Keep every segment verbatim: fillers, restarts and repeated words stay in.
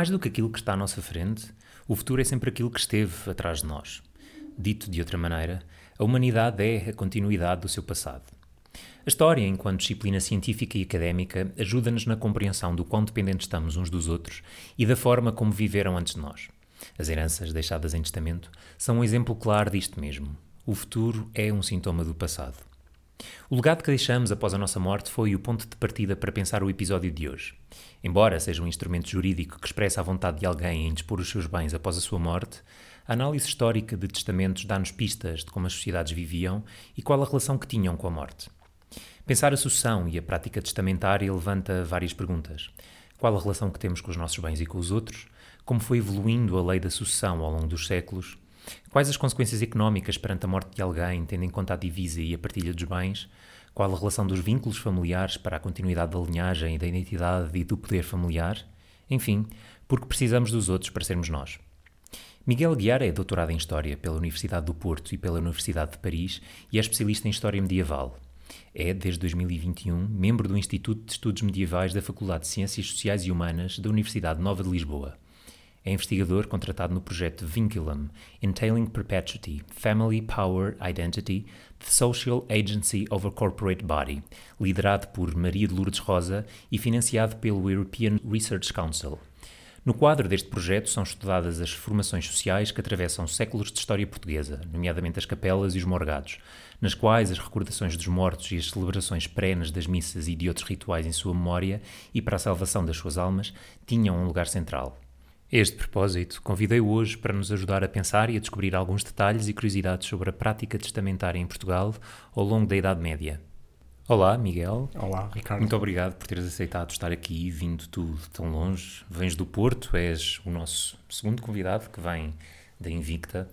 Mais do que aquilo que está à nossa frente, o futuro é sempre aquilo que esteve atrás de nós. Dito de outra maneira, a humanidade é a continuidade do seu passado. A história, enquanto disciplina científica e académica, ajuda-nos na compreensão do quão dependentes estamos uns dos outros e da forma como viveram antes de nós. As heranças deixadas em testamento são um exemplo claro disto mesmo. O futuro é um sintoma do passado. O legado que deixamos após a nossa morte foi o ponto de partida para pensar o episódio de hoje. Embora seja um instrumento jurídico que expressa a vontade de alguém em dispor os seus bens após a sua morte, a análise histórica de testamentos dá-nos pistas de como as sociedades viviam e qual a relação que tinham com a morte. Pensar a sucessão e a prática testamentária levanta várias perguntas. Qual a relação que temos com os nossos bens e com os outros? Como foi evoluindo a lei da sucessão ao longo dos séculos? Quais as consequências económicas perante a morte de alguém, tendo em conta a divisa e a partilha dos bens? Qual a relação dos vínculos familiares para a continuidade da linhagem, da identidade e do poder familiar? Enfim, porque precisamos dos outros para sermos nós. Miguel Aguiar é doutorado em História pela Universidade do Porto e pela Universidade de Paris e é especialista em História Medieval. É, desde dois mil e vinte e um, membro do Instituto de Estudos Medievais da Faculdade de Ciências Sociais e Humanas da Universidade Nova de Lisboa. É investigador contratado no projeto Vinculum, Entailing Perpetuity, Family, Power, Identity, The Social Agency of a Corporate Body, liderado por Maria de Lourdes Rosa e financiado pelo European Research Council. No quadro deste projeto são estudadas as formações sociais que atravessam séculos de história portuguesa, nomeadamente as capelas e os morgados, nas quais as recordações dos mortos e as celebrações perenes das missas e de outros rituais em sua memória e para a salvação das suas almas tinham um lugar central. A este propósito, convidei-o hoje para nos ajudar a pensar e a descobrir alguns detalhes e curiosidades sobre a prática testamentária em Portugal ao longo da Idade Média. Olá, Miguel. Olá, Ricardo. Muito obrigado por teres aceitado estar aqui, vindo tu de tão longe. Vens do Porto, és o nosso segundo convidado que vem da Invicta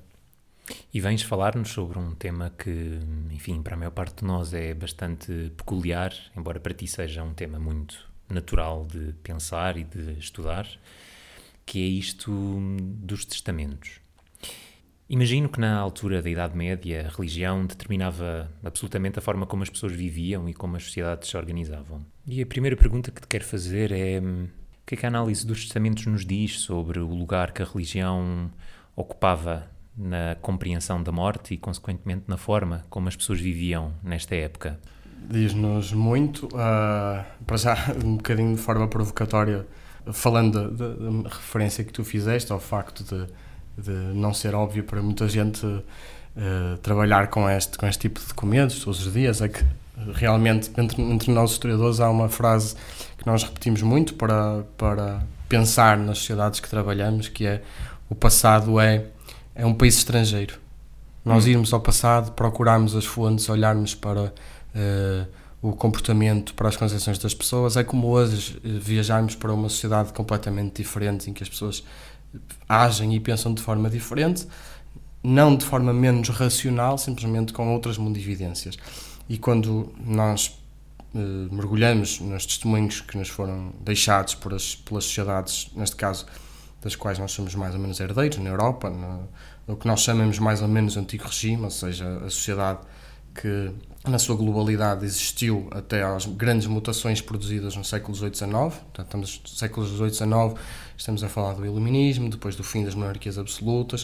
e vens falar-nos sobre um tema que, enfim, para a maior parte de nós é bastante peculiar, embora para ti seja um tema muito natural de pensar e de estudar, que é isto dos testamentos. Imagino que na altura da Idade Média a religião determinava absolutamente a forma como as pessoas viviam e como as sociedades se organizavam. E a primeira pergunta que te quero fazer é o que é que a análise dos testamentos nos diz sobre o lugar que a religião ocupava na compreensão da morte e, consequentemente, na forma como as pessoas viviam nesta época? Diz-nos muito, uh, para já um bocadinho de forma provocatória, falando da, da, da referência que tu fizeste ao facto de de não ser óbvio para muita gente uh, trabalhar com este, com este tipo de documentos todos os dias, é que realmente entre, entre nós historiadores há uma frase que nós repetimos muito para, para pensar nas sociedades que trabalhamos, que é: o passado é, é um país estrangeiro. Nós hum. irmos ao passado, procurarmos as fontes, olharmos para uh, o comportamento, para as concepções das pessoas, é como hoje uh, viajarmos para uma sociedade completamente diferente, em que as pessoas agem e pensam de forma diferente, não de forma menos racional, simplesmente com outras mundividências. E quando nós eh, mergulhamos nos testemunhos que nos foram deixados por as, pelas sociedades, neste caso, das quais nós somos mais ou menos herdeiros, na Europa, no, no que nós chamamos mais ou menos antigo regime, ou seja, a sociedade que na sua globalidade existiu até às grandes mutações produzidas no século dezoito e dezanove, portanto, estamos no século dezoito e dezanove, estamos a falar do iluminismo, depois do fim das monarquias absolutas,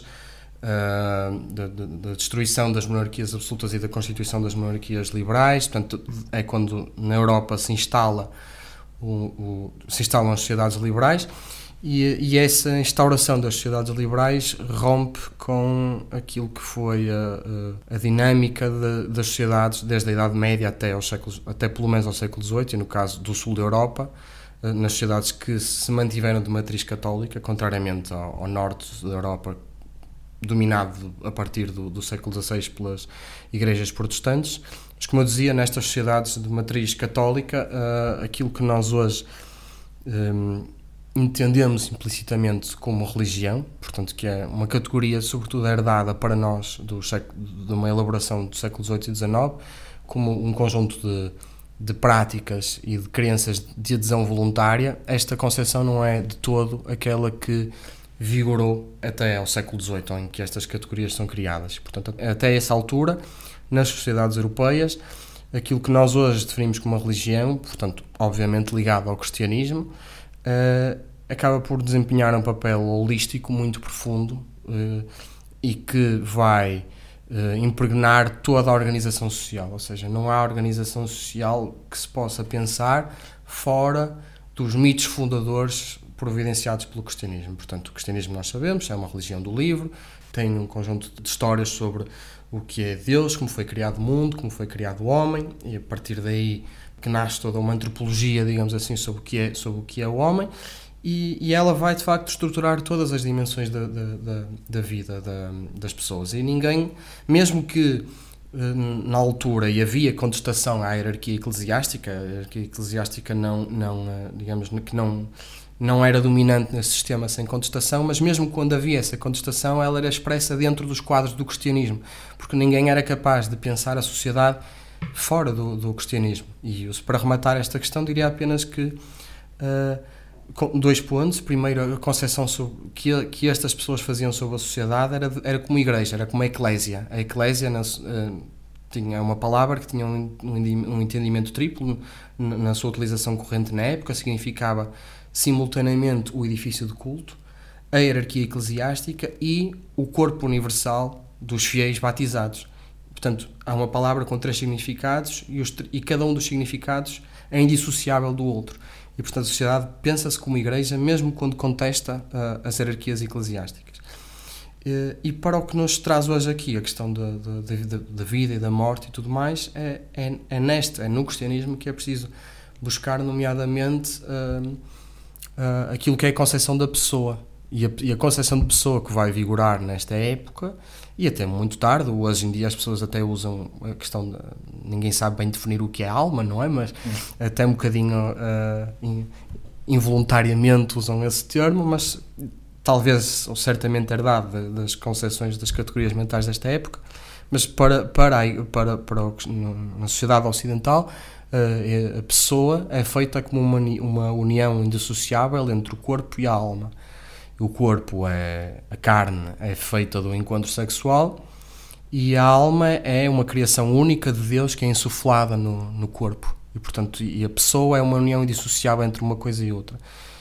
uh, da, da, da destruição das monarquias absolutas e da constituição das monarquias liberais. Portanto, é quando na Europa se instala o, o, se instalam as sociedades liberais. E, e essa instauração das sociedades liberais rompe com aquilo que foi a, a, a dinâmica de, das sociedades desde a Idade Média até, aos séculos, até pelo menos ao século dezoito, e no caso do sul da Europa, nas sociedades que se mantiveram de matriz católica, contrariamente ao, ao norte da Europa, dominado a partir do, do século dezasseis pelas igrejas protestantes. Mas, como eu dizia, nestas sociedades de matriz católica, uh, aquilo que nós hoje um, entendemos implicitamente como religião, portanto que é uma categoria sobretudo herdada para nós do século, de uma elaboração do século dezoito e dezanove, como um conjunto de, de práticas e de crenças de adesão voluntária. Esta concepção não é de todo aquela que vigorou até ao século dezoito, em que estas categorias são criadas. Portanto, até essa altura, nas sociedades europeias, aquilo que nós hoje definimos como uma religião, portanto, obviamente ligado ao cristianismo, Uh, acaba por desempenhar um papel holístico muito profundo uh, e que vai uh, impregnar toda a organização social, ou seja, não há organização social que se possa pensar fora dos mitos fundadores providenciados pelo cristianismo. Portanto, o cristianismo, nós sabemos, é uma religião do livro, tem um conjunto de histórias sobre o que é Deus, como foi criado o mundo, como foi criado o homem, e a partir daí que nasce toda uma antropologia, digamos assim, sobre o que é, sobre o que é o homem, e, e ela vai, de facto, estruturar todas as dimensões da, da, da, da vida da, das pessoas. E ninguém, mesmo que na altura, e havia contestação à hierarquia eclesiástica, a hierarquia eclesiástica não, não, digamos, que não, não era dominante nesse sistema sem contestação, mas mesmo quando havia essa contestação, ela era expressa dentro dos quadros do cristianismo, porque ninguém era capaz de pensar a sociedade fora do, do cristianismo. E para rematar esta questão, diria apenas que uh, dois pontos. Primeiro, a concepção sobre, que, que estas pessoas faziam sobre a sociedade era, era como igreja, era como a eclésia. A eclésia na, uh, tinha uma palavra que tinha um, um entendimento triplo na, na sua utilização corrente na época, significava simultaneamente o edifício de culto, a hierarquia eclesiástica e o corpo universal dos fiéis batizados. Portanto, há uma palavra com três significados e, os, e cada um dos significados é indissociável do outro. E, portanto, a sociedade pensa-se como igreja, mesmo quando contesta uh, as hierarquias eclesiásticas. Uh, e para o que nos traz hoje aqui, a questão da, da, da vida e da morte e tudo mais, é, é, é neste, é no cristianismo que é preciso buscar, nomeadamente, uh, uh, aquilo que é a concepção da pessoa. E a, e a concepção de pessoa que vai vigorar nesta época, e até muito tarde, hoje em dia as pessoas até usam a questão de, ninguém sabe bem definir o que é alma, não é? Mas hum. até um bocadinho uh, in, involuntariamente usam esse termo, mas talvez, ou certamente herdado das concepções das categorias mentais desta época, mas para, para, para, para o, na sociedade ocidental, uh, a pessoa é feita como uma, uma união indissociável entre o corpo e a alma. O corpo, é a carne, é feita do encontro sexual e a alma é uma criação única de Deus que é insuflada no, no corpo. E, portanto, e a pessoa é uma união indissociável entre uma coisa e outra.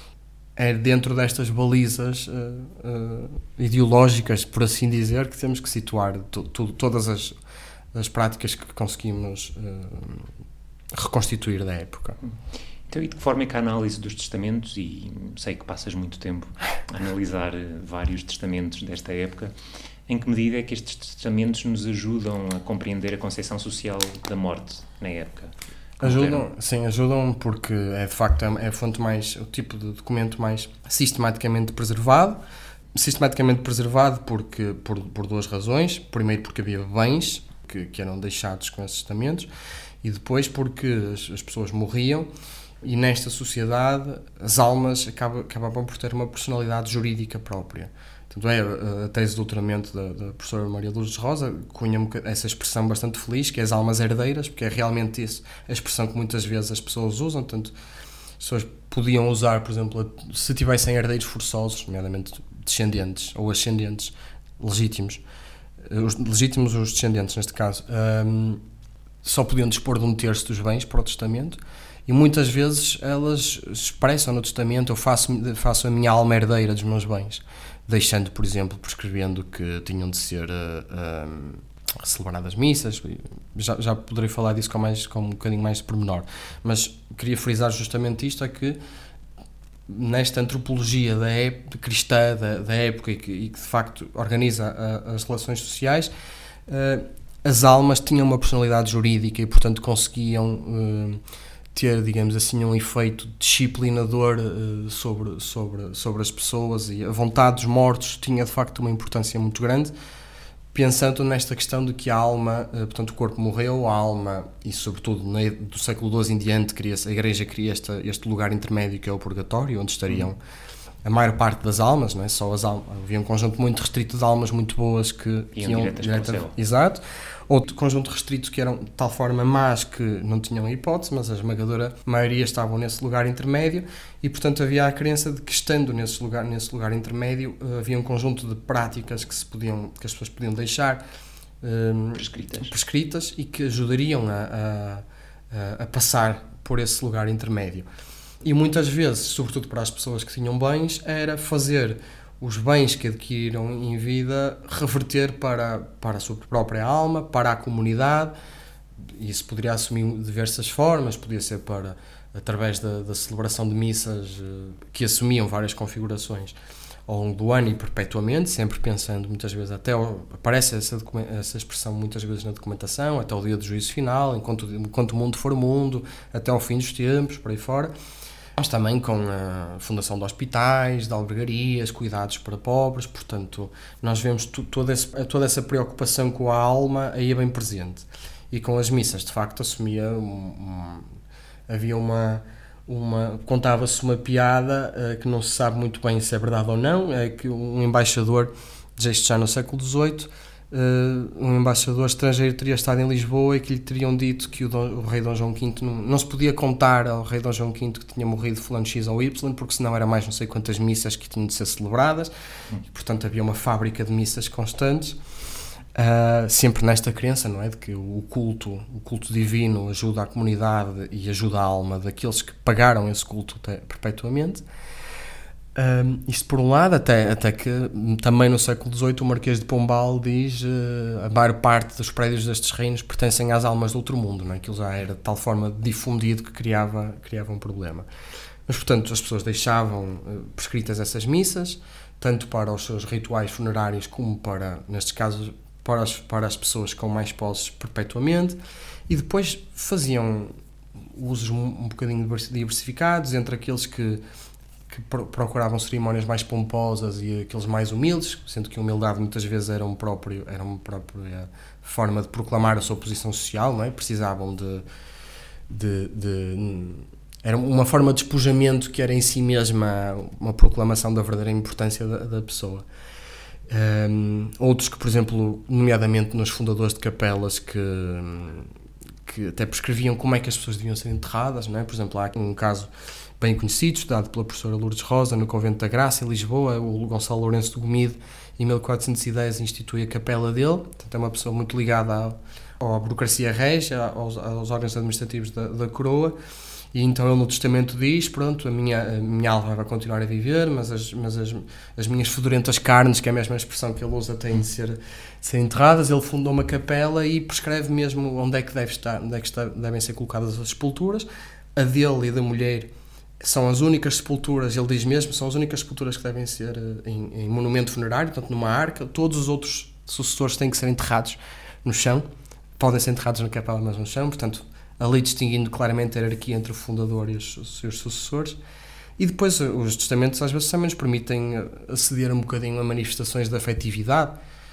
É dentro destas balizas uh, uh, ideológicas, por assim dizer, que temos que situar to, to, todas as, as práticas que conseguimos uh, reconstituir da época. Então, e de que forma é que a análise dos testamentos, e sei que passas muito tempo a analisar vários testamentos desta época, em que medida é que estes testamentos nos ajudam a compreender a concepção social da morte na época? Ajudam, sim, ajudam porque é de facto é a fonte mais, o tipo de documento mais sistematicamente preservado. Sistematicamente preservado porque, por, por duas razões. Primeiro porque havia bens que, que eram deixados com esses testamentos, e depois porque as, as pessoas morriam. E nesta sociedade as almas acabam, acabavam por ter uma personalidade jurídica própria. Tanto é, a tese de doutoramento da, da professora Maria Lourdes Rosa cunha essa expressão bastante feliz, que é as almas herdeiras, porque é realmente isso, a expressão que muitas vezes as pessoas usam. Tanto as pessoas podiam usar, por exemplo, se tivessem herdeiros forçosos, nomeadamente descendentes ou ascendentes legítimos, os legítimos os descendentes neste caso, um, só podiam dispor de um terço dos bens para o testamento. E muitas vezes elas expressam no testamento: eu faço, faço a minha alma herdeira dos meus bens, deixando, por exemplo, prescrevendo que tinham de ser uh, uh, celebradas missas. Já, já poderei falar disso com, mais, com um bocadinho mais de pormenor, mas queria frisar justamente isto, é que nesta antropologia da época, cristã da, da época e que, e que de facto organiza a, as relações sociais, uh, as almas tinham uma personalidade jurídica e, portanto, conseguiam uh, ter, digamos assim, um efeito disciplinador uh, sobre, sobre, sobre as pessoas, e a vontade dos mortos tinha de facto uma importância muito grande, pensando nesta questão de que a alma, uh, portanto o corpo morreu, a alma, e sobretudo no, do século doze em diante, cria a Igreja cria este, este lugar intermédio que é o purgatório, onde estariam a maior parte das almas, não é? Só as almas, havia um conjunto muito restrito de almas muito boas que, que iam direto, exato. Outro conjunto restrito que eram de tal forma más que não tinham hipótese, mas a esmagadora maioria estavam nesse lugar intermédio, e portanto havia a crença de que, estando nesse lugar, nesse lugar intermédio, havia um conjunto de práticas que, se podiam, que as pessoas podiam deixar um, prescritas. prescritas e que ajudariam a, a, a passar por esse lugar intermédio. E muitas vezes, sobretudo para as pessoas que tinham bens, era fazer os bens que adquiriram em vida reverter para, para a sua própria alma, para a comunidade. Isso poderia assumir de diversas formas, podia ser para, através da, da celebração de missas que assumiam várias configurações ao longo do ano e perpetuamente, sempre pensando muitas vezes até, aparece essa, essa expressão muitas vezes na documentação, até o dia do juízo final, enquanto, enquanto o mundo for mundo, até ao fim dos tempos, por aí fora. Mas também com a fundação de hospitais, de albergarias, cuidados para pobres, portanto, nós vemos tu, toda, esse, toda essa preocupação com a alma aí bem presente. E com as missas, de facto, assumia, um, um, havia uma, uma contava-se uma piada uh, que não se sabe muito bem se é verdade ou não, é que um embaixador, isto já no século dezoito, Uh, um embaixador estrangeiro teria estado em Lisboa e que lhe teriam dito que o, Dom, o rei Dom João quinto não, não se podia contar ao rei Dom João quinto que tinha morrido fulano X ou Y, porque senão era mais não sei quantas missas que tinham de ser celebradas, e, portanto havia uma fábrica de missas constantes, uh, sempre nesta crença, não é, de que o culto, o culto divino ajuda a comunidade e ajuda a alma daqueles que pagaram esse culto até, perpetuamente. Um, isto por um lado, até, até que também no século dezoito o Marquês de Pombal diz uh, a maior parte dos prédios destes reinos pertencem às almas do outro mundo, não é? Aquilo já era de tal forma difundido que criava, criava um problema. Mas, portanto, as pessoas deixavam uh, prescritas essas missas, tanto para os seus rituais funerários como para, nestes casos, para as, para as pessoas com mais posses perpetuamente, e depois faziam usos um, um bocadinho diversificados entre aqueles que que procuravam cerimónias mais pomposas e aqueles mais humildes, sendo que a humildade muitas vezes era, um próprio, era uma própria forma de proclamar a sua posição social, não é? Precisavam de, de, de... Era uma forma de despojamento que era em si mesma uma proclamação da verdadeira importância da, da pessoa. Um, outros que, por exemplo, nomeadamente nos fundadores de capelas, que, que até prescreviam como é que as pessoas deviam ser enterradas, não é? Por exemplo, há um caso bem conhecido, estudado pela professora Lourdes Rosa no Convento da Graça, em Lisboa. O Gonçalo Lourenço de Gomide, em mil quatrocentos e dez, institui a capela dele. Portanto, é uma pessoa muito ligada à, à burocracia régia, aos, aos órgãos administrativos da, da coroa. E então ele no testamento diz, pronto, a minha, a minha alma vai continuar a viver, mas, as, mas as, as minhas fedorentas carnes, que é a mesma expressão que ele usa, têm de ser, de ser enterradas. Ele fundou uma capela e prescreve mesmo onde é que, deve estar, onde é que está, devem ser colocadas as sepulturas. A dele e da mulher são as únicas sepulturas, ele diz mesmo, são as únicas sepulturas que devem ser em, em monumento funerário, portanto numa arca. Todos os outros sucessores têm que ser enterrados no chão, podem ser enterrados na capela, mas no chão, portanto ali distinguindo claramente a hierarquia entre o fundador e os, os seus sucessores. E depois os testamentos às vezes também nos permitem aceder um bocadinho a manifestações de afetividade.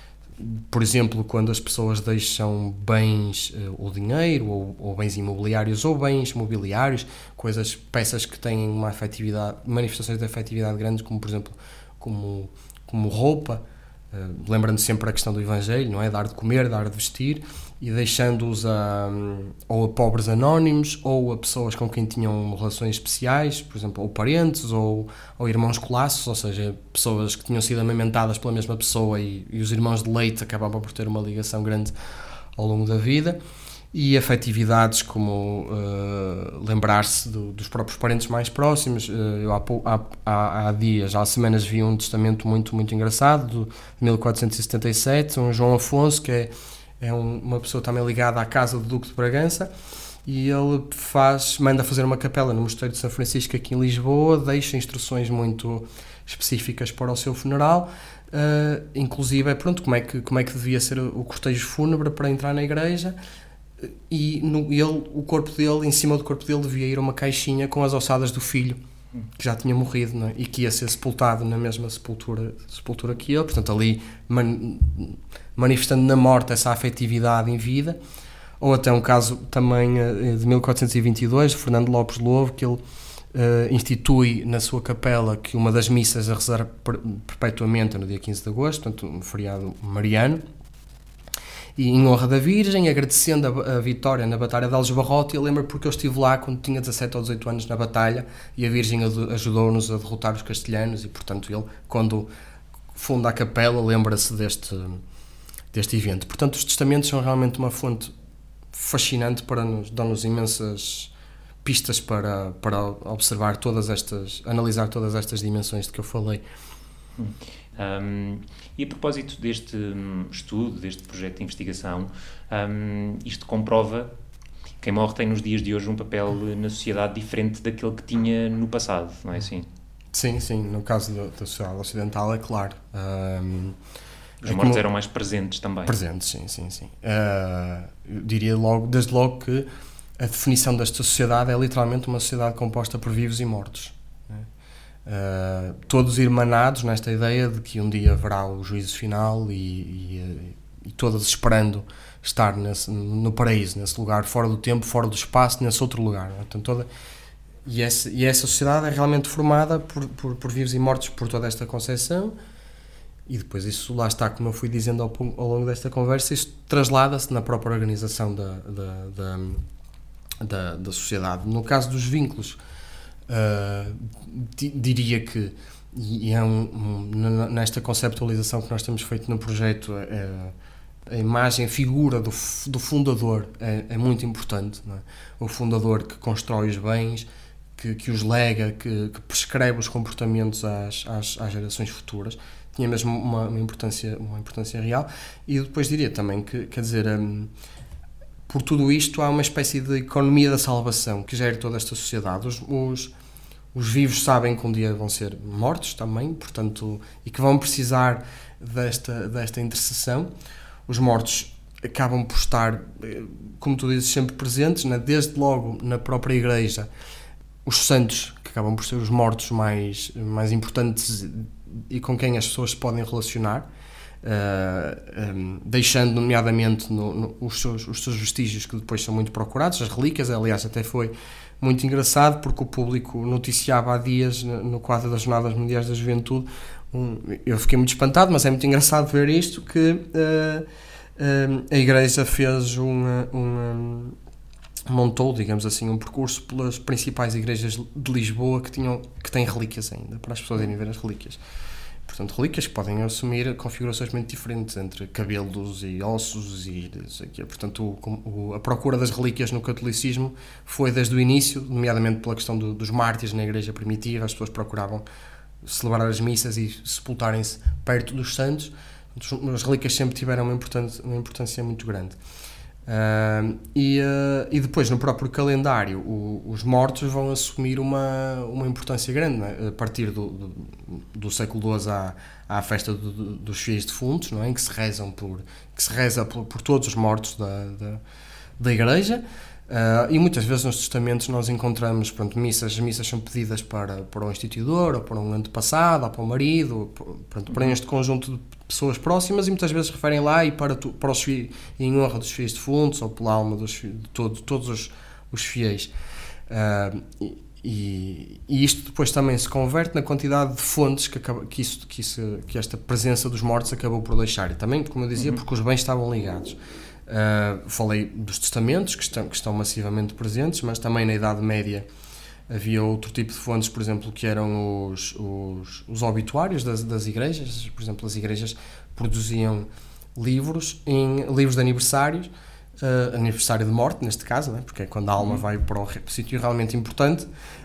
Por exemplo, quando as pessoas deixam bens ou dinheiro, ou, ou bens imobiliários, ou bens mobiliários, coisas, peças que têm uma afetividade, manifestações de afetividade grandes, como por exemplo, como, como roupa, uh, lembrando sempre a questão do Evangelho, não é? Dar de comer, dar de vestir, e deixando-os a, ou a pobres anónimos, ou a pessoas com quem tinham relações especiais, por exemplo, ou parentes, ou, ou irmãos colaços, ou seja, pessoas que tinham sido amamentadas pela mesma pessoa, e, e os irmãos de leite acabavam por ter uma ligação grande ao longo da vida. E afetividades como uh, lembrar-se do, dos próprios parentes mais próximos. Uh, eu há, há, há dias, há semanas, vi um testamento muito, muito engraçado, de mil quatrocentos e setenta e sete, um João Afonso, que é É uma pessoa também ligada à casa do Duque de Bragança, e ele faz, manda fazer uma capela no Mosteiro de São Francisco aqui em Lisboa, deixa instruções muito específicas para o seu funeral, uh, inclusive pronto, como, é que, como é que devia ser o cortejo fúnebre para entrar na igreja, e no, ele, o corpo dele, em cima do corpo dele devia ir uma caixinha com as ossadas do filho, que já tinha morrido, não é? E que ia ser sepultado na mesma sepultura, sepultura que ele, portanto ali man, manifestando na morte essa afetividade em vida. Ou até um caso também de mil quatrocentos e vinte e dois, de Fernando Lopes Lobo, que ele uh, institui na sua capela que uma das missas a rezar per, perpetuamente no dia quinze de agosto, portanto um feriado mariano, e em honra da Virgem, agradecendo a, a vitória na Batalha de Aljubarrota. E eu lembro porque eu estive lá quando tinha dezassete ou dezoito anos na batalha, e a Virgem ajudou-nos a derrotar os castelhanos, e portanto ele, quando funda a capela, lembra-se deste, deste evento. Portanto, os testamentos são realmente uma fonte fascinante para nos, dão-nos imensas pistas para, para observar todas estas, analisar todas estas dimensões de que eu falei. Um, e a propósito deste um, estudo, deste projeto de investigação, um, isto comprova que a morte tem nos dias de hoje um papel na sociedade diferente daquele que tinha no passado, não é assim? Sim, sim, no caso da, da sociedade ocidental é claro. Um, Os é mortos como... eram mais presentes também. Presentes, sim, sim, sim. Uh, eu diria logo, desde logo que a definição desta sociedade é literalmente uma sociedade composta por vivos e mortos. Né? Uh, todos irmanados nesta ideia de que um dia haverá o juízo final e, e, e todos esperando estar nesse, no paraíso, nesse lugar, fora do tempo, fora do espaço, nesse outro lugar. Né? Então, toda, e, essa, e essa sociedade é realmente formada por, por, por vivos e mortos por toda esta concepção. E depois isso, lá está, como eu fui dizendo ao, ao longo desta conversa, isso traslada-se na própria organização da, da, da, da, da sociedade. No caso dos vínculos, uh, diria que, e é um, um, nesta conceptualização que nós temos feito no projeto, é, a imagem, a figura do, do fundador é, é muito importante. Não é? O fundador que constrói os bens, que, que os lega, que, que prescreve os comportamentos às, às, às gerações futuras, tinha mesmo uma, uma, importância, uma importância real. E depois diria também que, quer dizer, um, por tudo isto há uma espécie de economia da salvação que gera toda esta sociedade. Os, os, os vivos sabem que um dia vão ser mortos também, portanto, e que vão precisar desta, desta intercessão. Os mortos acabam por estar, como tu dizes, sempre presentes, né? Desde logo na própria Igreja, os santos, que acabam por ser os mortos mais, mais importantes e com quem as pessoas se podem relacionar, uh, um, deixando nomeadamente no, no, os, seus, os seus vestígios que depois são muito procurados, as relíquias. Aliás, até foi muito engraçado porque o público noticiava há dias no, no quadro das Jornadas Mundiais da Juventude, um, eu fiquei muito espantado, mas é muito engraçado ver isto, que uh, uh, a Igreja fez uma, uma montou, digamos assim, um percurso pelas principais igrejas de Lisboa que, tinham, que têm relíquias ainda, para as pessoas irem ver as relíquias. Portanto, relíquias que podem assumir configurações muito diferentes entre cabelos e ossos e isso aqui. Portanto, o, o, a procura das relíquias no catolicismo foi desde o início, nomeadamente pela questão do, dos mártires na igreja primitiva. As pessoas procuravam celebrar as missas e sepultarem-se perto dos santos. As relíquias sempre tiveram uma importância, uma importância muito grande. Uh, e, uh, e depois no próprio calendário o, os mortos vão assumir uma, uma importância grande, não é? A partir do, do, do século doze há, há a festa do, do, dos fiéis defuntos, não é? Em que se rezam por, que se reza por, por todos os mortos da, da, da igreja. Uh, e muitas vezes nos testamentos nós encontramos, pronto, missas, missas são pedidas para, para o instituidor, ou para um antepassado, ou para o marido, pronto, para este conjunto de pessoas próximas, e muitas vezes referem lá e para, tu, para os fiéis, em honra dos fiéis defuntos, ou pela alma dos, de todo, todos os, os fiéis. Uh, e, e isto depois também se converte na quantidade de fontes que, acaba, que, isso, que, isso, que esta presença dos mortos acabou por deixar. E também, como eu dizia, porque os bens estavam ligados. Uh, falei dos testamentos, que estão, que estão massivamente presentes, mas também na Idade Média havia outro tipo de fontes, por exemplo, que eram os, os, os obituários das, das igrejas. Por exemplo, as igrejas produziam livros, em, livros de aniversários, uh, aniversário de morte, neste caso, né? Porque é quando a alma vai para um sítio realmente importante.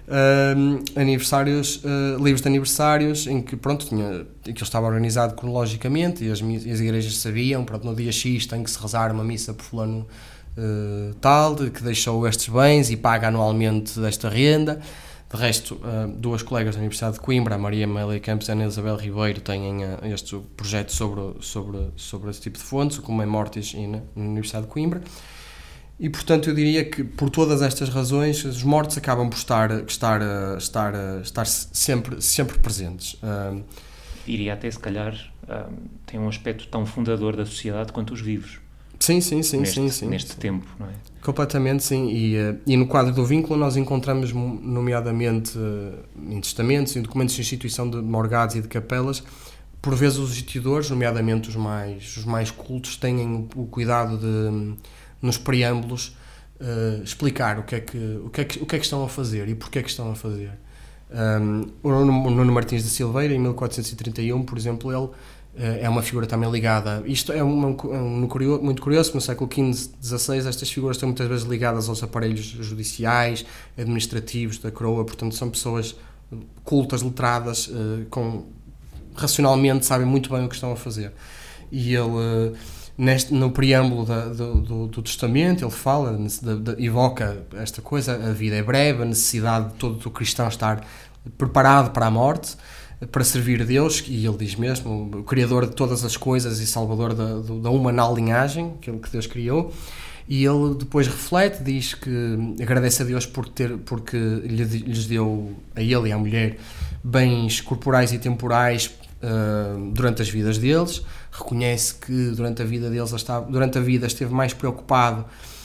Uh, aniversários, uh, livros de aniversários em que, pronto, tinha, aquilo estava organizado cronologicamente e as, e as igrejas sabiam, pronto, no dia X tem que se rezar uma missa por fulano uh, tal, de, que deixou estes bens e paga anualmente esta renda. De resto, uh, duas colegas da Universidade de Coimbra, a Maria Amélia Campos e a Ana Isabel Ribeiro, têm uh, este projeto sobre, sobre, sobre esse tipo de fontes, o Comem Mortis, na, na Universidade de Coimbra. E, portanto, eu diria que, por todas estas razões, os mortos acabam por estar, estar, estar, estar sempre, sempre presentes. Uh, Diria até, se calhar, uh, tem um aspecto tão fundador da sociedade quanto os vivos. Sim, sim, sim. Neste, sim, sim, neste sim. tempo, não é? Completamente, sim. E, uh, e no quadro do vínculo nós encontramos, nomeadamente, uh, em testamentos, em documentos de instituição de morgados e de capelas, por vezes os instituidores, nomeadamente os mais, os mais cultos, têm o cuidado de, nos preâmbulos, uh, explicar o que, é que, o, que é que, o que é que estão a fazer e porque é que estão a fazer. Um, o Nuno Martins da Silveira, em mil quatrocentos e trinta e um, por exemplo, ele é uma figura também ligada, isto é um, um, curioso, muito curioso, no século quinze, dezasseis, estas figuras estão muitas vezes ligadas aos aparelhos judiciais, administrativos da coroa, portanto são pessoas cultas, letradas, com, racionalmente sabem muito bem o que estão a fazer. E ele, neste, no preâmbulo da, do, do, do testamento, ele fala, de, de, evoca esta coisa, a vida é breve, a necessidade de todo o cristão estar preparado para a morte, para servir a Deus, e ele diz mesmo, o Criador de todas as coisas e Salvador da, da humanal linhagem, aquilo que Deus criou, e ele depois reflete, diz que agradece a Deus por ter, porque lhes deu a ele e à mulher bens corporais e temporais uh, durante as vidas deles, reconhece que durante a vida deles estava, durante a vida esteve mais preocupado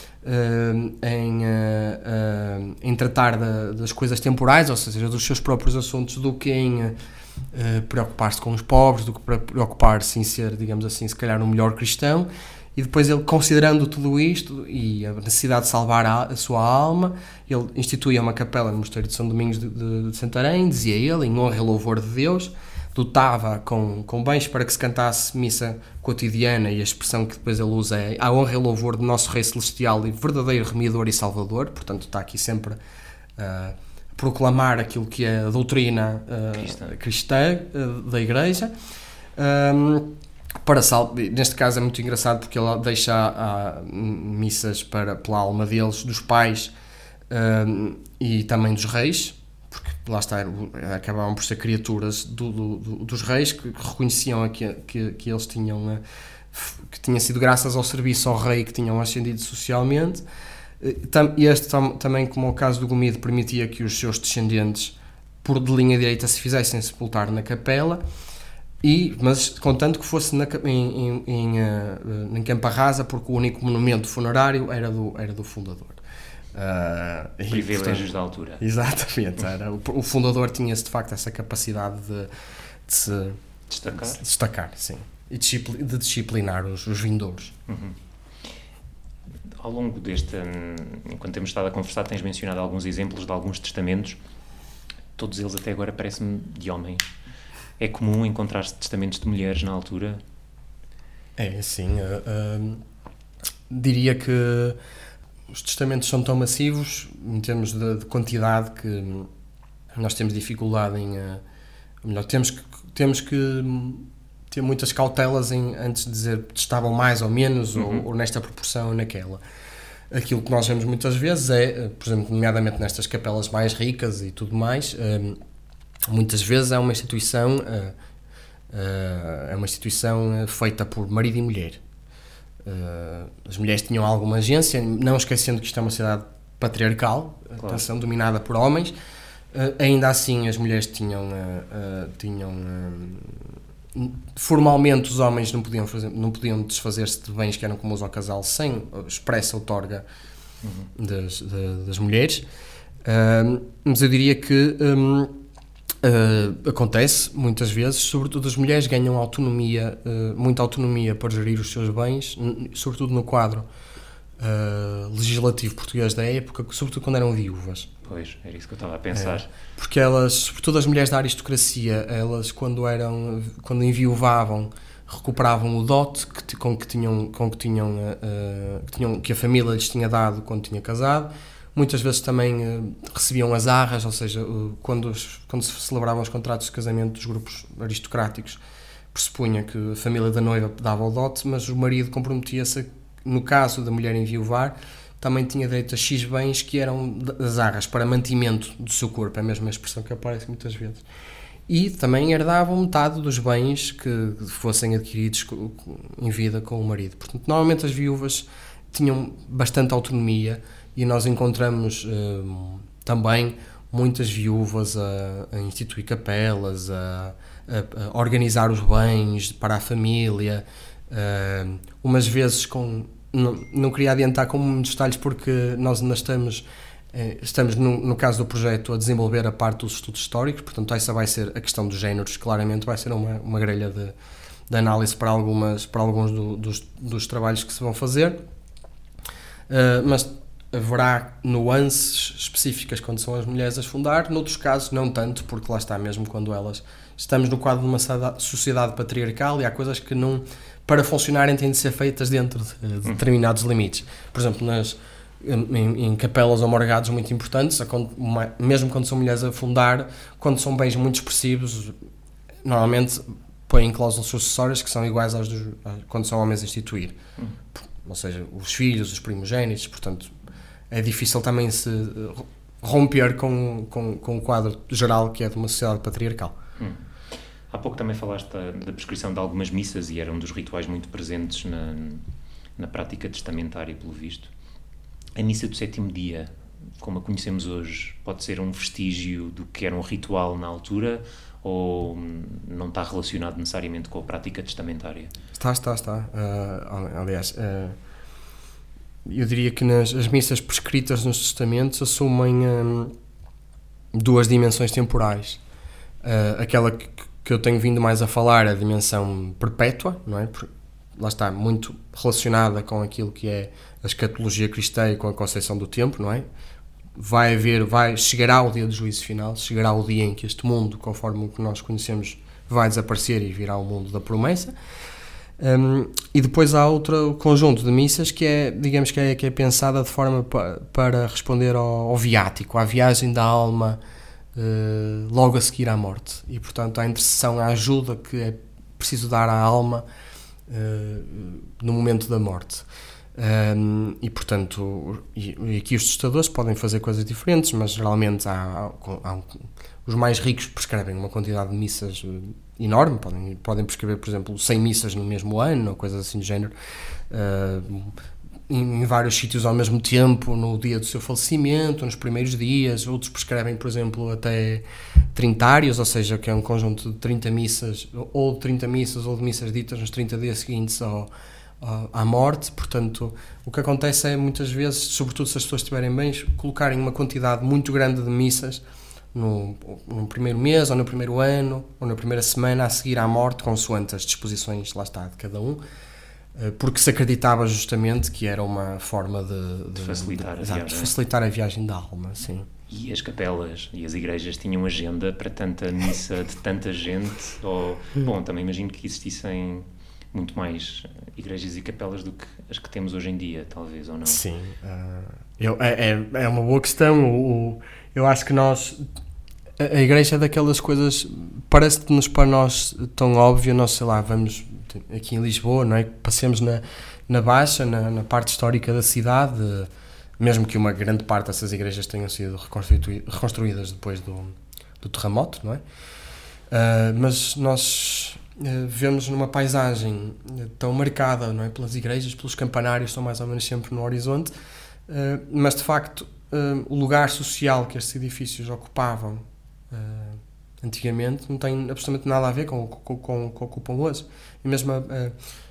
uh, em, uh, uh, em tratar da, das coisas temporais, ou seja, dos seus próprios assuntos, do que em uh, preocupar-se com os pobres, do que preocupar-se em ser, digamos assim, se calhar um melhor cristão. E depois ele, considerando tudo isto e a necessidade de salvar a, a sua alma, ele instituía uma capela no Mosteiro de São Domingos de, de, de Santarém, dizia ele, em honra e louvor de Deus, dotava com, com bens para que se cantasse missa cotidiana, e a expressão que depois ele usa é a honra e louvor do nosso Rei Celestial e verdadeiro remidor e salvador, portanto está aqui sempre a uh, proclamar aquilo que é a doutrina uh, cristã, cristã uh, da Igreja. Um, para sal... Neste caso é muito engraçado porque ele deixa a, missas para, pela alma deles, dos pais um, e também dos reis, porque lá está, acabavam por ser criaturas do, do, do, dos reis que, que reconheciam que, que, que eles tinham, que tinha sido graças ao serviço ao rei que tinham ascendido socialmente. E este também, como o caso do Gomide, permitia que os seus descendentes, por de linha direita, se fizessem sepultar na capela, e, mas contanto que fosse na, em, em, em, uh, em Campa Rasa, porque o único monumento funerário era do, era do fundador. Uh, Privilégios e, portanto, da altura. Exatamente. Era, o, o fundador tinha de facto essa capacidade de, de se destacar, de, de destacar sim, e de, de disciplinar os, os vindouros. Uhum. Ao longo deste, enquanto temos estado a conversar, tens mencionado alguns exemplos de alguns testamentos, todos eles até agora parecem-me de homens. É comum encontrar-se testamentos de mulheres na altura? É, sim. Uh, uh, diria que os testamentos são tão massivos, em termos de, de quantidade, que nós temos dificuldade em... Uh, melhor, temos que, temos que ter muitas cautelas em, antes de dizer que estavam mais ou menos, uhum. ou, ou nesta proporção ou naquela. Aquilo que nós vemos muitas vezes é, por exemplo, nomeadamente nestas capelas mais ricas e tudo mais, um, muitas vezes é uma instituição, uh, uh, é uma instituição feita por marido e mulher. Uh, as mulheres tinham alguma agência, não esquecendo que isto é uma sociedade patriarcal, claro. Atenção, dominada por homens. Uh, ainda assim, as mulheres tinham, uh, uh, tinham uh, formalmente os homens não podiam, fazer, não podiam desfazer-se de bens que eram comuns ao casal sem expressa outorga uhum. das, de, das mulheres. Uh, mas eu diria que um, Uh, acontece muitas vezes, sobretudo as mulheres ganham autonomia, uh, muita autonomia para gerir os seus bens, n- sobretudo no quadro uh, legislativo português da época, sobretudo quando eram viúvas. Pois, era isso que eu estava a pensar. É, porque elas, sobretudo as mulheres da aristocracia, elas quando eram, quando enviuvavam, recuperavam o dote que, com que tinham, com que tinham, uh, que tinham, que a família lhes tinha dado quando tinha casado. Muitas vezes também uh, recebiam as arras, ou seja, uh, quando, os, quando se celebravam os contratos de casamento dos grupos aristocráticos, pressupunha que a família da noiva dava o dote, mas o marido comprometia-se, no caso da mulher enviuvar, também tinha direito a X bens que eram das arras para mantimento do seu corpo, é a mesma expressão que aparece muitas vezes. E também herdavam metade dos bens que fossem adquiridos em vida com o marido. Portanto, normalmente as viúvas tinham bastante autonomia. E nós encontramos uh, também muitas viúvas a, a instituir capelas, a, a, a organizar os bens para a família, uh, umas vezes com... Não, não queria adiantar com muitos detalhes porque nós ainda estamos, eh, estamos no, no caso do projeto, a desenvolver a parte dos estudos históricos, portanto essa vai ser a questão dos géneros, claramente vai ser uma, uma grelha de, de análise para, algumas, para alguns do, dos, dos trabalhos que se vão fazer, uh, mas haverá nuances específicas quando são as mulheres a fundar, noutros casos não tanto, porque lá está, mesmo quando elas... Estamos no quadro de uma sociedade patriarcal e há coisas que não, para funcionarem, têm de ser feitas dentro de determinados limites. Por exemplo, nas, em, em capelas ou morgados muito importantes, mesmo quando são mulheres a fundar, quando são bens muito expressivos, normalmente põem cláusulas sucessórias que são iguais às dos, quando são homens a instituir. Hum. Ou seja, os filhos, os primogênitos, portanto, é difícil também se romper com, com, com o quadro geral que é de uma sociedade patriarcal. Hum. Há pouco também falaste da, da prescrição de algumas missas e era um dos rituais muito presentes na, na prática testamentária, pelo visto. A missa do sétimo dia, como a conhecemos hoje, pode ser um vestígio do que era um ritual na altura ou não está relacionado necessariamente com a prática testamentária? Está, está, está. Uh, aliás, uh, eu diria que nas, as missas prescritas nos testamentos assumem um, duas dimensões temporais. Uh, aquela que, que eu tenho vindo mais a falar é a dimensão perpétua, não é? Por, lá está, muito relacionada com aquilo que é a escatologia cristã e com a concepção do tempo, não é? Vai haver, vai, chegará o dia do juízo final, chegará o dia em que este mundo, conforme o que nós conhecemos, vai desaparecer e virá o mundo da promessa. Um, e depois há outro conjunto de missas que é, digamos que é, que é pensada de forma pa, para responder ao, ao viático, à viagem da alma, Uh, logo a seguir à morte, e portanto a intercessão, a ajuda que é preciso dar à alma uh, no momento da morte. Um, e portanto e, e aqui os testadores podem fazer coisas diferentes, mas geralmente há, há, há, os mais ricos prescrevem uma quantidade de missas enorme, podem, podem prescrever, por exemplo, cem missas no mesmo ano ou coisas assim do género, uh, em vários sítios ao mesmo tempo, no dia do seu falecimento, nos primeiros dias. Outros prescrevem, por exemplo, até trintários, ou seja, que é um conjunto de trinta missas, ou de trinta missas, ou de missas ditas nos trinta dias seguintes ao, ao, à morte. Portanto, o que acontece é, muitas vezes, sobretudo se as pessoas estiverem bens, colocarem uma quantidade muito grande de missas no, no primeiro mês, ou no primeiro ano, ou na primeira semana a seguir à morte, consoante as disposições, lá está, de cada um, porque se acreditava justamente que era uma forma de, de, de facilitar, de, a, de, viagem. de facilitar a viagem da alma, sim. E as capelas e as igrejas tinham agenda para tanta missa de tanta gente? Ou, bom, também imagino que existissem muito mais igrejas e capelas do que as que temos hoje em dia, talvez, ou não? Sim, uh, eu, é, é uma boa questão. O, o, eu acho que nós... A, a igreja é daquelas coisas, parece-nos para nós tão óbvio, nós, sei lá, vamos... aqui em Lisboa, não é? Passemos na, na Baixa, na, na parte histórica da cidade, mesmo que uma grande parte dessas igrejas tenham sido reconstruídas depois do, do terremoto, não é? Uh, mas nós uh, vemos numa paisagem tão marcada, não é? Pelas igrejas, pelos campanários, estão mais ou menos sempre no horizonte, uh, mas de facto uh, o lugar social que estes edifícios ocupavam uh, antigamente não tem absolutamente nada a ver com o com, com, com, que ocupam hoje. E mesmo, a, a,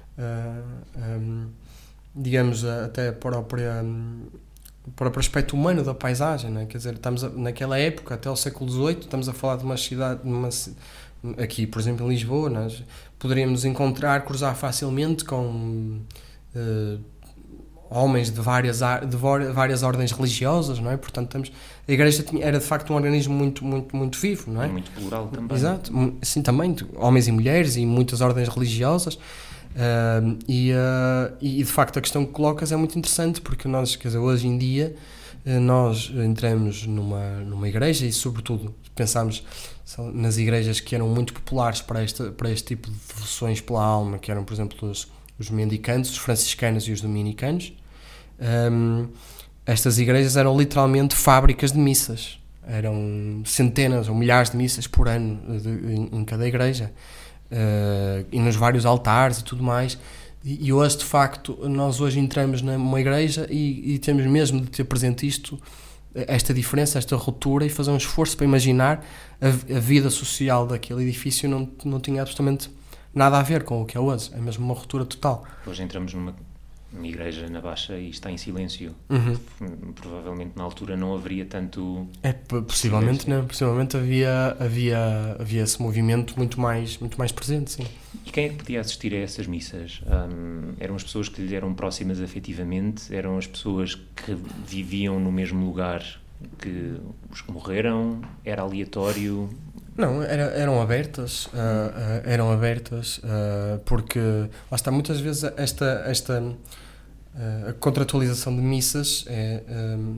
a, a, digamos, a, até a própria, para o aspecto humano da paisagem, não é? Quer dizer, estamos a, naquela época, até o século dezoito, estamos a falar de uma cidade, de uma, aqui, por exemplo, em Lisboa, nós poderíamos encontrar, cruzar facilmente com uh, homens de várias, de várias ordens religiosas, não é? Portanto, estamos, a igreja tinha, era de facto um organismo muito, muito, muito vivo, não é? Muito plural também. Exato, sim, também, homens e mulheres e muitas ordens religiosas, uh, e, uh, e de facto a questão que colocas é muito interessante, porque nós, quer dizer, hoje em dia uh, nós entramos numa, numa igreja e sobretudo pensamos nas igrejas que eram muito populares para, esta, para este tipo de devoções pela alma, que eram, por exemplo, os, os mendicantes, os franciscanos e os dominicanos. Um, estas igrejas eram literalmente fábricas de missas, eram centenas ou milhares de missas por ano de, em, em cada igreja, uh, e nos vários altares e tudo mais, e, e hoje de facto nós hoje entramos numa igreja e, e temos mesmo de ter presente isto, esta diferença, esta ruptura, e fazer um esforço para imaginar a, a vida social daquele edifício. Não, não tinha absolutamente nada a ver com o que é hoje, é mesmo uma ruptura total. Hoje entramos numa uma igreja na Baixa e está em silêncio. Uhum. Provavelmente na altura não haveria tanto... É, possivelmente não, possivelmente havia, havia, havia esse movimento muito mais, muito mais presente, sim. E quem é que podia assistir a essas missas? Um, eram as pessoas que lhe eram próximas afetivamente? Eram as pessoas que viviam no mesmo lugar que os que morreram? Era aleatório? Não, era, eram abertas, uh, uh, eram abertas, uh, porque, lá está, muitas vezes esta, esta uh, a contratualização de missas é um,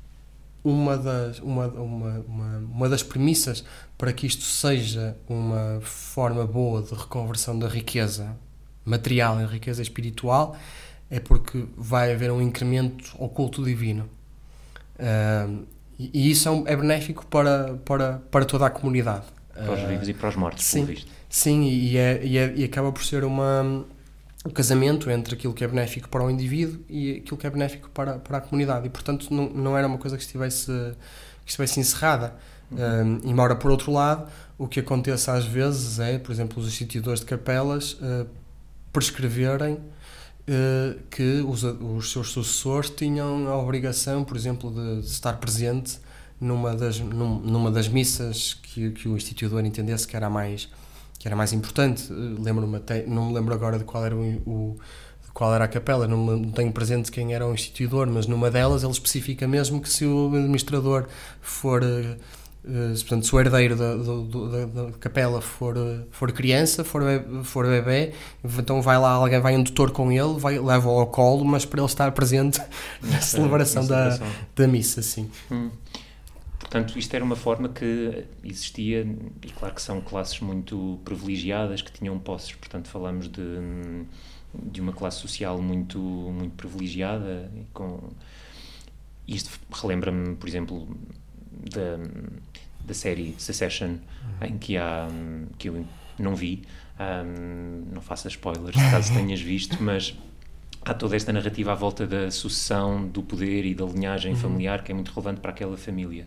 uma, das, uma, uma, uma, uma das premissas para que isto seja uma forma boa de reconversão da riqueza material em riqueza espiritual, é porque vai haver um incremento ao culto divino. Uh, E isso é benéfico para, para, para toda a comunidade. Para os vivos uh, e para os mortos, sim, pelo visto. Sim, e, é, e, é, e acaba por ser uma, um casamento entre aquilo que é benéfico para o indivíduo e aquilo que é benéfico para, para a comunidade. E, portanto, não, não era uma coisa que estivesse, que estivesse encerrada. Uhum. Uh, embora, por outro lado, o que aconteça às vezes é, por exemplo, os instituidores de capelas uh, prescreverem Uh, que os, os seus sucessores tinham a obrigação, por exemplo, de, de estar presente numa das, num, numa das missas que, que o instituidor entendesse que era mais, que era mais importante. Uh, lembro-me até, não me lembro agora de qual era, o, o, de qual era a capela, não, me, não tenho presente quem era o instituidor, mas numa delas ele especifica mesmo que se o administrador for... Uh, Uh, portanto, se o herdeiro da, da, da, da capela for, for criança, for, for bebê, então vai lá alguém, vai um doutor com ele, vai, leva-o ao colo, mas para ele estar presente na é, celebração, celebração. Da, da missa, sim. Hum. Portanto, isto era uma forma que existia, e claro que são classes muito privilegiadas, que tinham posses, portanto falamos de, de uma classe social muito, muito privilegiada, e com... isto relembra-me, por exemplo, da, da série Succession, uhum. em que há, que eu não vi, um, não faça spoilers caso tenhas visto, mas há toda esta narrativa à volta da sucessão do poder e da linhagem uhum. familiar que é muito relevante para aquela família.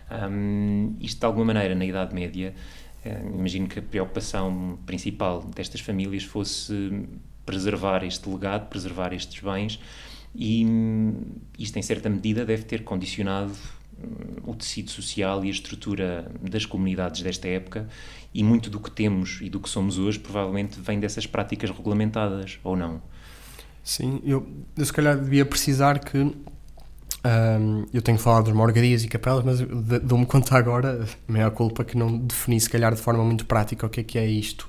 Um, isto de alguma maneira na Idade Média, uh, imagino que a preocupação principal destas famílias fosse preservar este legado, preservar estes bens, e um, isto em certa medida deve ter condicionado o tecido social e a estrutura das comunidades desta época, e muito do que temos e do que somos hoje provavelmente vem dessas práticas regulamentadas, ou não? Sim, eu, eu se calhar devia precisar que um, eu tenho falado dos morgarias e capelas, mas dou-me conta agora, meia culpa, que não defini se calhar de forma muito prática o que é que é isto.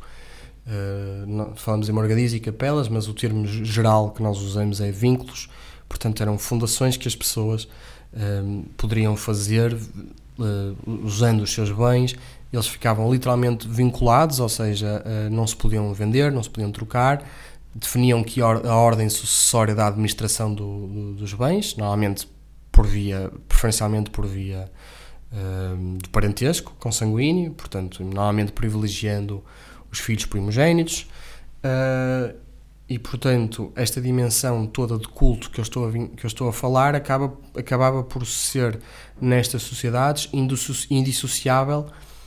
Uh, não, falamos em morgarias e capelas, mas o termo geral que nós usamos é vínculos, portanto eram fundações que as pessoas Um, poderiam fazer uh, usando os seus bens. Eles ficavam literalmente vinculados, ou seja, uh, não se podiam vender, não se podiam trocar, definiam que or- a ordem sucessória da administração do, do, dos bens, normalmente por via, preferencialmente por via uh, do parentesco consanguíneo, portanto normalmente privilegiando os filhos primogênitos, uh, e, portanto, esta dimensão toda de culto que eu estou a, que eu estou a falar acaba, acabava por ser, nestas sociedades, indissociável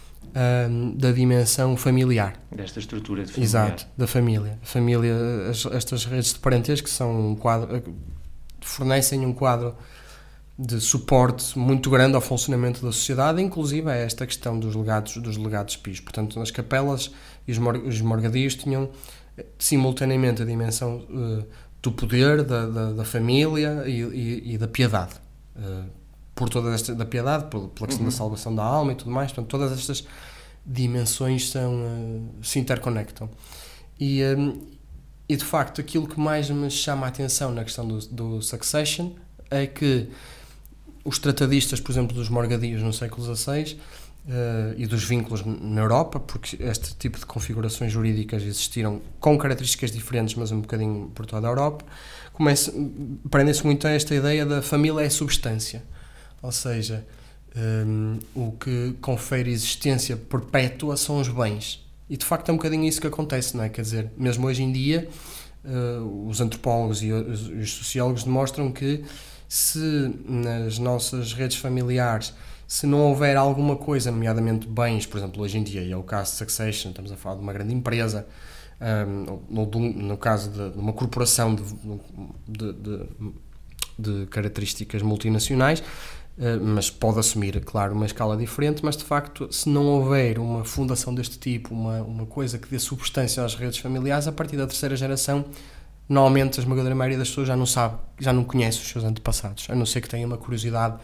um, da dimensão familiar. Desta estrutura de família. Exato, da família. A família, as, estas redes de parentesco são um quadro, fornecem um quadro de suporte muito grande ao funcionamento da sociedade, inclusive a esta questão dos legados, dos legados pios. Portanto, nas capelas e os, mor, os morgadios tinham simultaneamente a dimensão uh, do poder, da, da, da família e, e, e da piedade, uh, por toda esta, da piedade, por, pela questão uhum. da salvação da alma e tudo mais. Portanto, todas estas dimensões são, uh, se interconectam. E, um, e, de facto, aquilo que mais me chama a atenção na questão do, do Succession é que os tratadistas, por exemplo, dos morgadios no século dezasseis, Uh, e dos vínculos na Europa, porque este tipo de configurações jurídicas existiram com características diferentes, mas um bocadinho por toda a Europa, prendem-se muito a esta ideia da família é substância, ou seja, um, o que confere existência perpétua são os bens, e de facto é um bocadinho isso que acontece, não é? Quer dizer, mesmo hoje em dia uh, os antropólogos e os, os sociólogos demonstram que se nas nossas redes familiares se não houver alguma coisa, nomeadamente bens, por exemplo, hoje em dia, e é o caso de Succession, estamos a falar de uma grande empresa, um, no, no caso de, de uma corporação de, de, de, de características multinacionais, uh, mas pode assumir, claro, uma escala diferente, mas de facto, se não houver uma fundação deste tipo, uma, uma coisa que dê substância às redes familiares, a partir da terceira geração, normalmente a esmagadora maioria das pessoas já não sabe, já não conhece os seus antepassados, a não ser que tenha uma curiosidade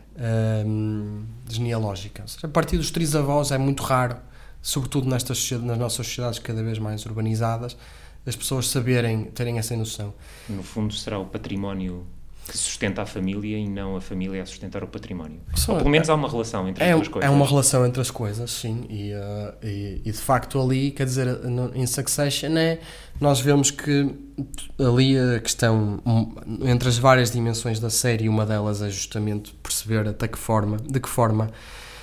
um, genealógica. Ou seja, a partir dos trisavós é muito raro, sobretudo nestas, nas nossas sociedades cada vez mais urbanizadas, as pessoas saberem, terem essa noção. No fundo será o património que sustenta a família e não a família a sustentar o património. Só, Ou pelo menos é, há uma relação entre é, as duas coisas. É uma relação entre as coisas, sim, e, uh, e, e de facto ali, quer dizer, no, em Succession é, nós vemos que ali a questão, entre as várias dimensões da série, uma delas é justamente perceber até que forma, de que forma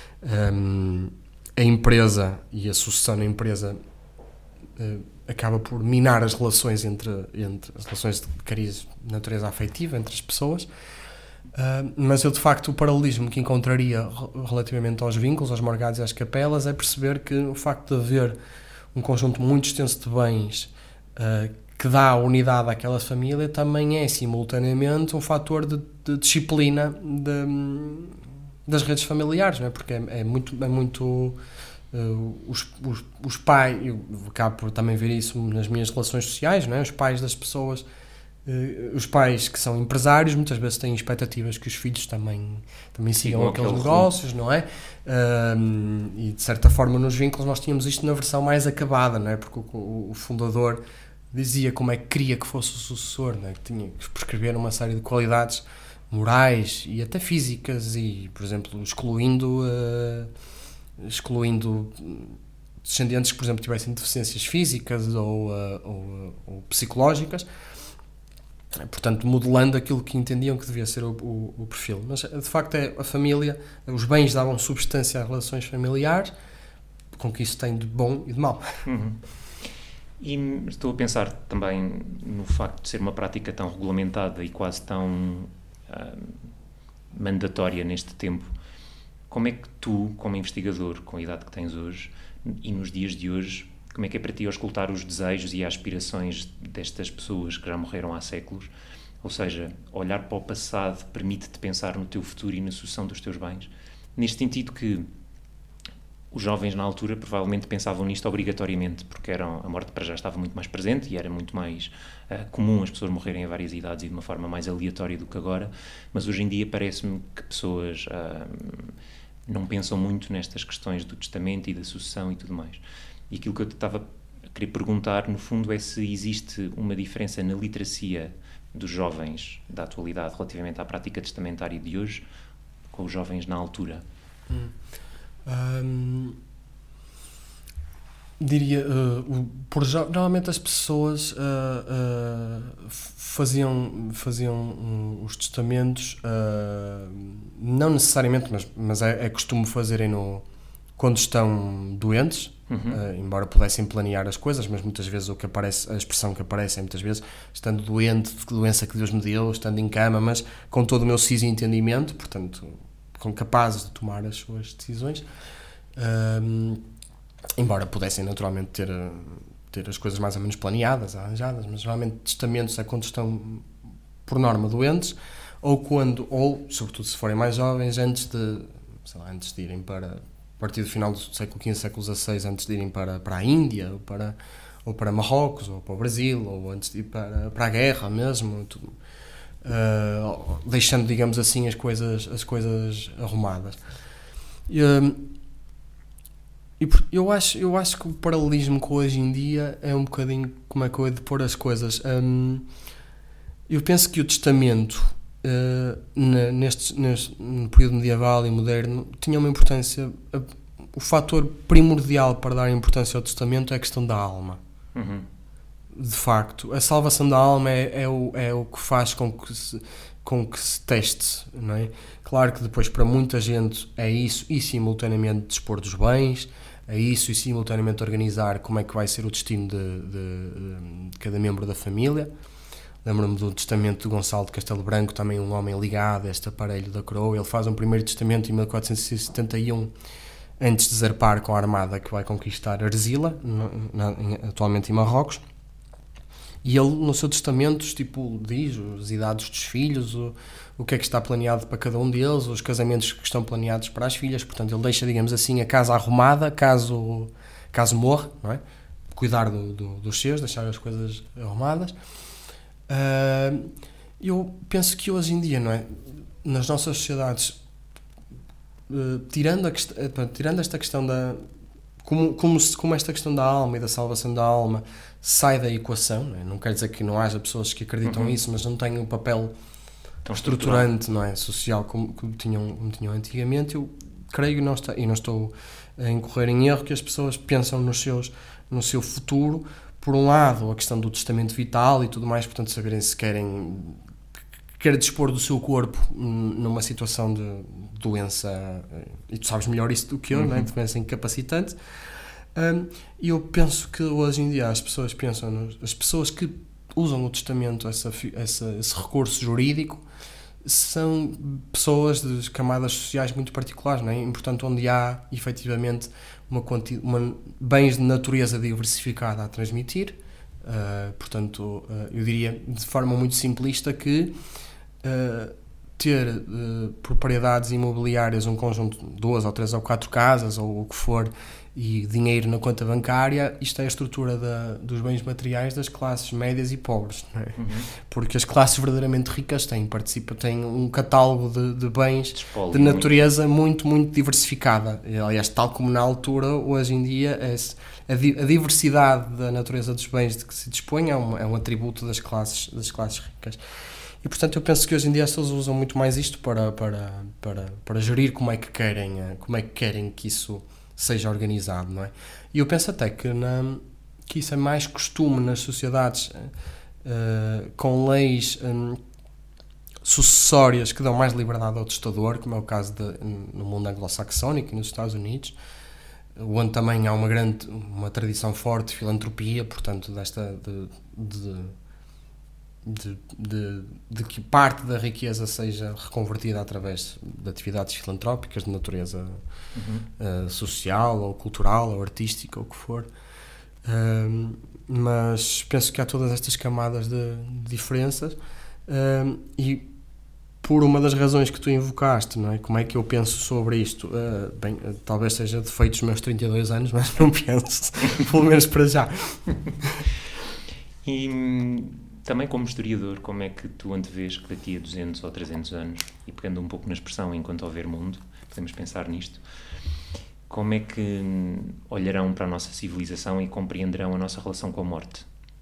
um, a empresa e a sucessão na empresa uh, acaba por minar as relações entre, entre as relações de cariz de natureza afetiva entre as pessoas, uh, mas eu de facto o paralelismo que encontraria relativamente aos vínculos, aos morgados e às capelas é perceber que o facto de haver um conjunto muito extenso de bens uh, que dá unidade àquela família também é simultaneamente um fator de, de disciplina de, das redes familiares, não é? Porque é, é muito, é muito Uh, os, os, os pais, eu acabo por também ver isso nas minhas relações sociais, não é? Os pais das pessoas, uh, os pais que são empresários muitas vezes têm expectativas que os filhos também, também sigam Sim, aqueles negócios, ruim. Não é? Uh, e de certa forma nos vínculos nós tínhamos isto na versão mais acabada, não é? Porque o, o fundador dizia como é que queria que fosse o sucessor, não é? Que tinha que prescrever uma série de qualidades morais e até físicas e, por exemplo, excluindo uh, excluindo descendentes que, por exemplo, tivessem deficiências físicas ou, uh, ou, uh, ou psicológicas, portanto, modelando aquilo que entendiam que devia ser o, o, o perfil. Mas, de facto, é a família, os bens davam substância às relações familiares, com que isso tem de bom e de mau. Uhum. E estou a pensar também no facto de ser uma prática tão regulamentada e quase tão uh, mandatória neste tempo. Como é que tu, como investigador, com a idade que tens hoje, e nos dias de hoje, como é que é para ti auscultar os desejos e as aspirações destas pessoas que já morreram há séculos? Ou seja, olhar para o passado permite-te pensar no teu futuro e na sucessão dos teus bens? Neste sentido que os jovens na altura provavelmente pensavam nisto obrigatoriamente, porque eram, a morte para já estava muito mais presente e era muito mais uh, comum as pessoas morrerem a várias idades e de uma forma mais aleatória do que agora, mas hoje em dia parece-me que pessoas uh, não pensam muito nestas questões do testamento e da sucessão e tudo mais. E aquilo que eu te estava a querer perguntar, no fundo, é se existe uma diferença na literacia dos jovens da atualidade relativamente à prática testamentária de hoje com os jovens na altura. Hum. Um, diria uh, por, normalmente as pessoas uh, uh, faziam, faziam um, os testamentos uh, não necessariamente, mas, mas é, é costume fazerem no, quando estão doentes, uhum. uh, embora pudessem planear as coisas, mas muitas vezes o que aparece, a expressão que aparece é muitas vezes estando doente, de que doença que Deus me deu, estando em cama, mas com todo o meu siso e entendimento, portanto com capazes de tomar as suas decisões, um, embora pudessem naturalmente ter, ter as coisas mais ou menos planeadas, arranjadas, mas geralmente testamentos é quando estão por norma doentes, ou quando, ou sobretudo se forem mais jovens, antes de, sei lá, antes de irem para, a partir do final do século quinze, século dezasseis, antes de irem para, para a Índia, ou para, ou para Marrocos, ou para o Brasil, ou antes de ir para, para a guerra mesmo, tudo. Uh, deixando, digamos assim, as coisas, as coisas arrumadas. E, um, e eu, acho, eu acho que o paralelismo com hoje em dia é um bocadinho como é que eu hei de pôr as coisas. Um, eu penso que o testamento, uh, neste, neste, no período medieval e moderno, tinha uma importância. Uh, o fator primordial para dar importância ao testamento é a questão da alma. Uhum. De facto, a salvação da alma é, é, o, é o que faz com que se, com que se teste, não é? Claro que depois para muita gente é isso e simultaneamente dispor dos bens, é isso e simultaneamente organizar como é que vai ser o destino de, de, de cada membro da família. Lembro-me do testamento de Gonçalo de Castelo Branco, também um homem ligado a este aparelho da coroa. Ele faz um primeiro testamento em mil quatrocentos e setenta e um antes de zarpar com a armada que vai conquistar Arzila, na, na, atualmente em Marrocos. E ele, no seu testamento, tipo, diz as idades dos filhos, o, o que é que está planeado para cada um deles, os casamentos que estão planeados para as filhas. Portanto, ele deixa, digamos assim, a casa arrumada, caso, caso morra, não é? Cuidar do, do, dos seus, deixar as coisas arrumadas. Uh, eu penso que hoje em dia, não é? Nas nossas sociedades, uh, tirando, a quest- uh, tirando esta questão da... Como, como, como esta questão da alma e da salvação da alma sai da equação, não é? Não quer dizer que não haja pessoas que acreditam uhum. nisso, mas não têm um papel tão estruturante, não é? Social como, como, tinham, como tinham antigamente. Eu creio, não está, e não estou a incorrer em erro, que as pessoas pensam nos seus, no seu futuro, por um lado a questão do testamento vital e tudo mais, portanto saberem se querem quer dispor do seu corpo numa situação de doença, e tu sabes melhor isso do que eu, uhum. não é? De doença incapacitante. E um, eu penso que hoje em dia as pessoas pensam, nos, as pessoas que usam o testamento, essa, essa, esse recurso jurídico, são pessoas de camadas sociais muito particulares, não é? E, portanto, onde há efetivamente uma, uma bens de natureza diversificada a transmitir. Uh, portanto, uh, eu diria de forma muito simplista que uh, ter uh, propriedades imobiliárias, um conjunto de duas ou três ou quatro casas ou o que for, e dinheiro na conta bancária, isto é a estrutura da, dos bens materiais das classes médias e pobres, não é? Uhum. Porque as classes verdadeiramente ricas têm, participam, têm um catálogo de, de bens Despolo, de natureza muito, muito diversificada. Aliás, tal como na altura, hoje em dia, é, a, a diversidade da natureza dos bens de que se dispõe é um, é um atributo das classes, das classes ricas. E, portanto, eu penso que hoje em dia as pessoas usam muito mais isto para, para, para, para gerir como é que querem, como é que querem que isso seja organizado, não é? E eu penso até que, na, que isso é mais costume nas sociedades uh, com leis um, sucessórias que dão mais liberdade ao testador, como é o caso de, no mundo anglo-saxónico e nos Estados Unidos, onde também há uma grande, uma tradição forte de filantropia, portanto, desta de, de De, de, de que parte da riqueza seja reconvertida através de atividades filantrópicas de natureza uhum. uh, social ou cultural ou artística ou o que for, uh, mas penso que há todas estas camadas de, de diferenças uh, e por uma das razões que tu invocaste, não é? Como é que eu penso sobre isto? Uh, bem, uh, talvez seja defeito dos meus trinta e dois anos, mas não penso, pelo menos para já. E também como historiador, como é que tu antevês que daqui a duzentos ou trezentos anos, e pegando um pouco na expressão enquanto houver mundo, podemos pensar nisto, como é que olharão para a nossa civilização e compreenderão a nossa relação com a morte?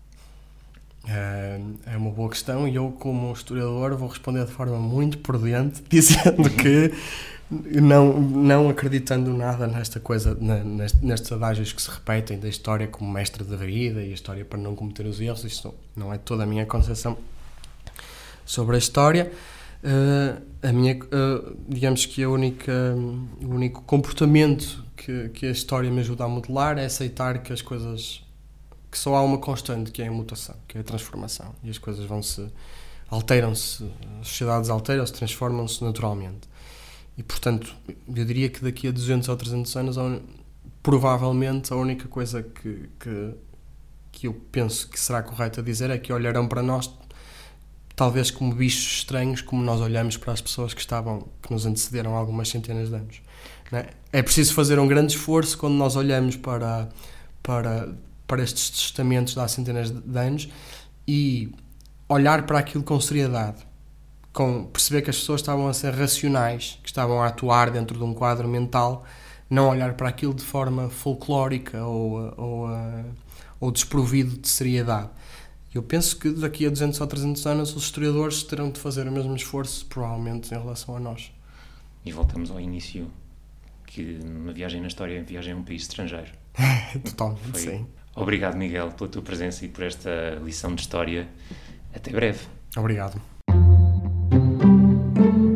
É, é uma boa questão e eu, como historiador, vou responder de forma muito prudente, dizendo que não, não acreditando nada nesta coisa, nest, nestes adágios que se repetem da história como mestre da vida e a história para não cometer os erros. Isto não é toda a minha concepção sobre a história. Uh, a minha, uh, digamos que a única, o único comportamento que, que a história me ajuda a modelar é aceitar que as coisas, que só há uma constante, que é a mutação, que é a transformação, e as coisas vão-se, alteram-se, as sociedades alteram-se, transformam-se naturalmente. E, portanto, eu diria que daqui a duzentos ou trezentos anos, provavelmente, a única coisa que, que, que eu penso que será correto a dizer é que olharão para nós, talvez como bichos estranhos, como nós olhamos para as pessoas que estavam, que nos antecederam há algumas centenas de anos. Não é? É preciso fazer um grande esforço quando nós olhamos para, para, para estes testamentos de há centenas de anos e olhar para aquilo com seriedade. Com perceber que as pessoas estavam a ser racionais, que estavam a atuar dentro de um quadro mental, não olhar para aquilo de forma folclórica ou, ou, ou desprovido de seriedade. Eu penso que daqui a duzentos ou trezentos anos os historiadores terão de fazer o mesmo esforço, provavelmente, em relação a nós. E voltamos ao início, que uma viagem na história é uma viagem a um país estrangeiro. Totalmente, Foi. Sim. Obrigado, Miguel, pela tua presença e por esta lição de história. Até breve. Obrigado. Thank you.